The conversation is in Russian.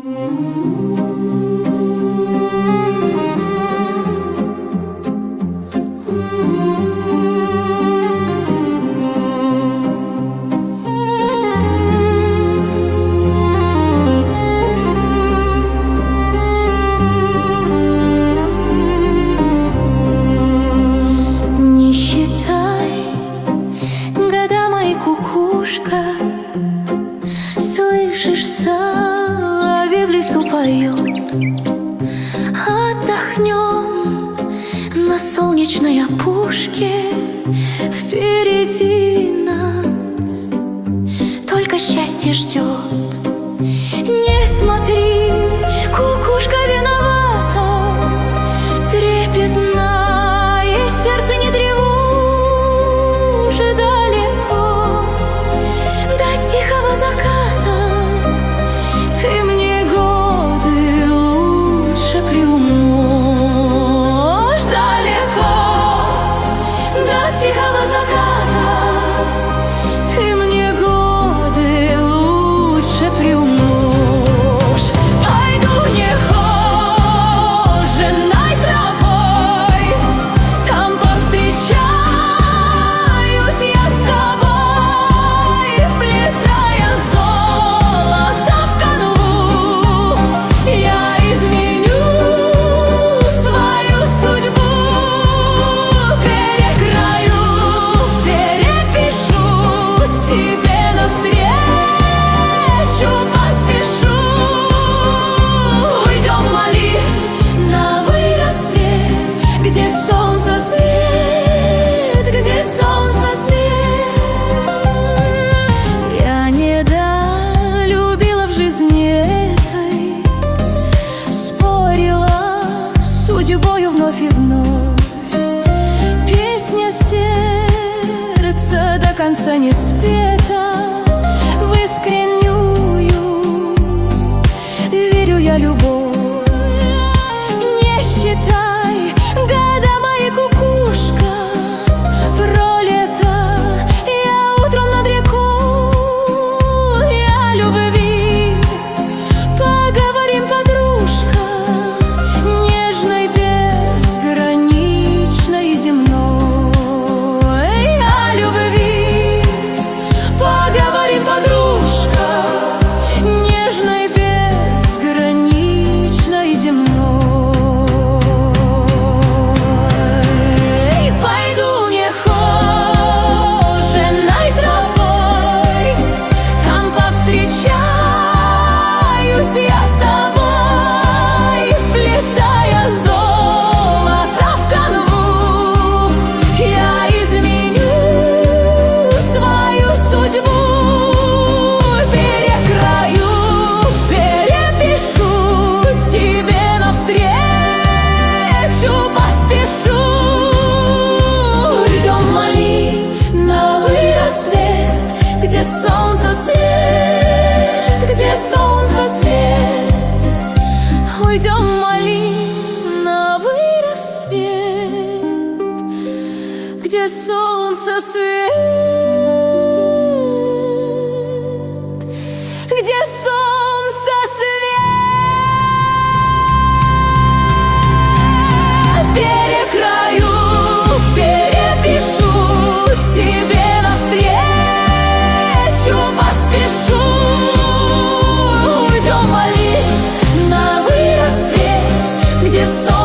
Не считай года, мои кукушка. Слышишь, соловей в лесу поет. Отдохнем на солнечной опушке. Впереди нас только счастье ждет. Не смотри, кукушка виновата, трепетное сердце не тревожи далеко. До тихого заката ты мне годы лучше приумножь. Далеко до тихого заката ты мне годы лучше приумножь. Пойду нехоженной тропой, там повстречаюсь я с тобой, вплетая золото в канву. Я изменю свою судьбу, перекрою, перепишу, тебе навстречу поспешу. Уйдем, Мали, на рассвет, где солнце свет, где солнце свет. Я недолюбила в жизни этой, спорила с судьбою вновь и вновь. Песня сердца до конца не спета, в искреннюю верю я любовь. Не считай года, мои кукушка, пролета я утром над рекой. О любви поговорим, подружка, нежной, безграничной и земной. О любви поговорим, подружка, нежной, безграничной и земной. Пойду нехоженной тропой, там повстречаюсь я с тобой, вплетая золото в канву. Я изменю свою судьбу, перекрою, перепишу, тебе навстречу поспешу. Уйдем, Мали, новый рассвет, где солнце свет, где солнце свет. Уйдем, Мали, новый рассвет, где солнце свет, где солнце свет. Перекрою, перепишу, тебе навстречу поспешу. Уйдем, Мали, новый рассвет, где солнце